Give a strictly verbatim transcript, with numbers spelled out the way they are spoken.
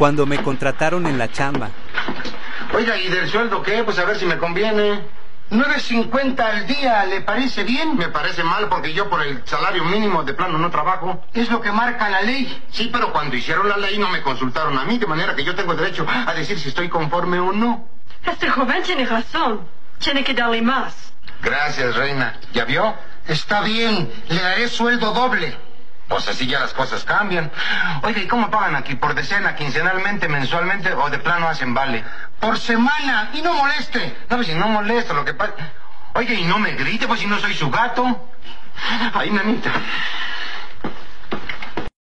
cuando me contrataron en la chamba. Oiga, ¿y del sueldo qué? Pues a ver si me conviene. nueve cincuenta al día, ¿le parece bien? Me parece mal porque yo por el salario mínimo de plano no trabajo. Es lo que marca la ley. Sí, pero cuando hicieron la ley no me consultaron a mí, de manera que yo tengo derecho a decir si estoy conforme o no. Este joven tiene razón. Tiene que darle más. Gracias, reina. ¿Ya vio? Está bien, le daré sueldo doble. Pues así ya las cosas cambian. Oiga, ¿y cómo pagan aquí? ¿Por decena, quincenalmente, mensualmente o de plano hacen vale? Por semana, y no moleste. No, pues si no molesto, lo que pasa... Oiga, y no me grite, pues si no soy su gato. Ay, nanita.